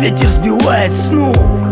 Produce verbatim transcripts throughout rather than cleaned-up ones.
ветер сбивает с ног.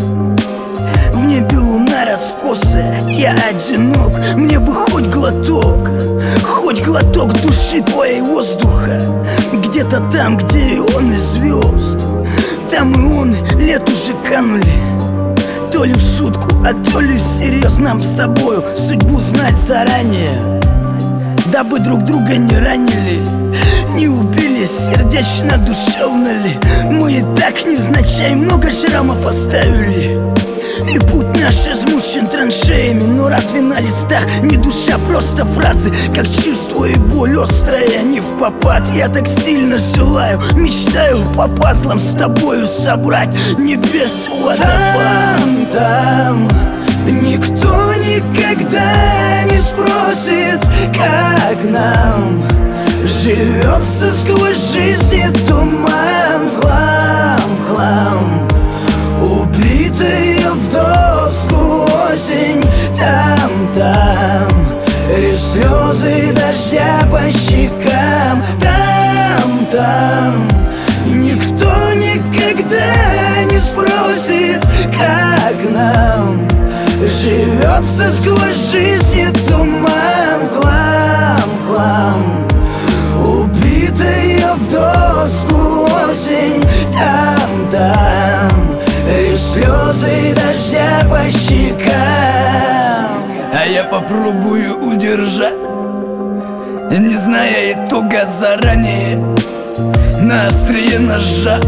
В небе луна раскосая, я одинок. Мне бы хоть глоток, хоть глоток души твоей воздуха. Где-то там, где и он, и звезд. Там и он, лет уже канули. То ли в шутку, а то ли всерьез. Нам с тобою судьбу знать заранее, дабы друг друга не ранили, не убили, сердечно, душевно ли. Мы и так невзначай много шрамов оставили, и путь наш измучен траншеями. Но разве на листах не душа, просто фразы, как чувство и боль острая, не впопад. Я так сильно желаю, мечтаю по пазлам с тобою собрать небес водопад. Там, там никто никогда не спросит, как нам живется сквозь жизни туман. В хлам, в хлам, убитая в доску осень. Там, там лишь слезы дождя по щекам. Там, там никто никогда не спросит, как нам живется сквозь жизни туман. В хлам, в хлам, убитая в доску осень. Там, там лишь слезы дождя по щекам. А я попробую удержать, не зная итога заранее, на острие ножа,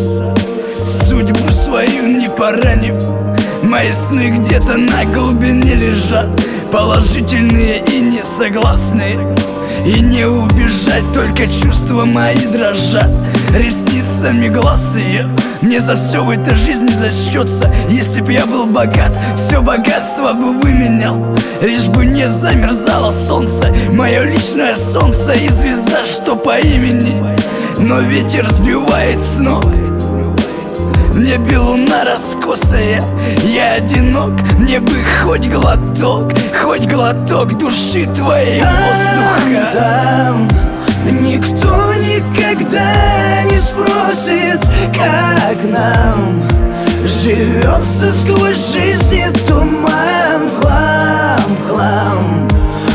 судьбу свою не поранив. Мои сны где-то на глубине лежат, положительные и несогласные. И не убежать, только чувства мои дрожат. Ресницами глаз ее мне за все в этой жизни зачтется. Если б я был богат, все богатство бы выменял, лишь бы не замерзало солнце, мое личное солнце и звезда, что по имени. Но ветер сбивает с ног, в небе луна раскосая, я одинок. Мне бы хоть глоток, хоть глоток души твоей воздуха. Там, там никто никогда не спросит, как нам живется сквозь жизни туман. В хлам, в хлам,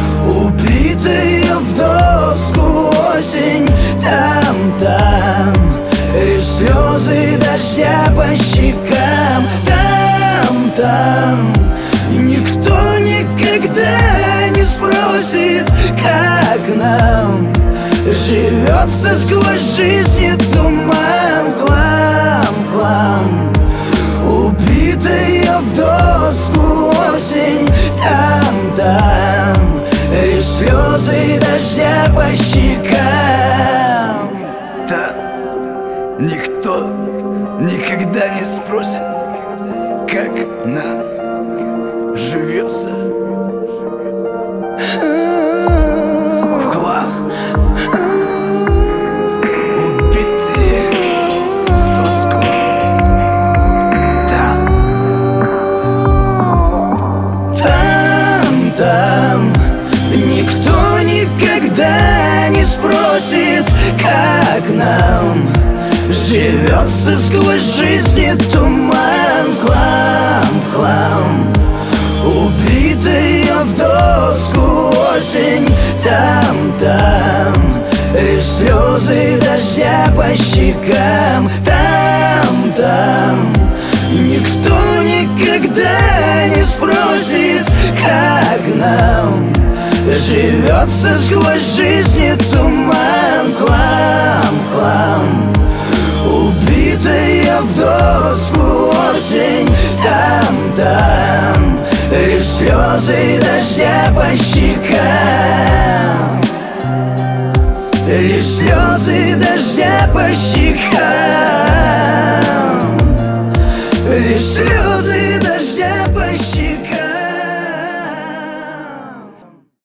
убитая в доску осень. Там, там лишь слезы дождя по щекам. Там, там никто никогда не спросит, как нам живется сквозь жизни туман. В хлам, в хлам, убитая в доску осень. Там, там лишь слезы дождя по щекам. Да, никто никогда не спросит, как нам живется. В хлам, убитые в доску. Там, там, там никто никогда не спросит, как нам живется сквозь жизни туман. В хлам, в хлам, убитая в доску осень. Там, там лишь слезы дождя по щекам. Там, там никто никогда не спросит, как нам живется сквозь жизни туман. В хлам, в хлам, убитая в доску осень. Там, там лишь слезы дождя по щекам. Лишь слезы дождя по щекам. Лишь слезы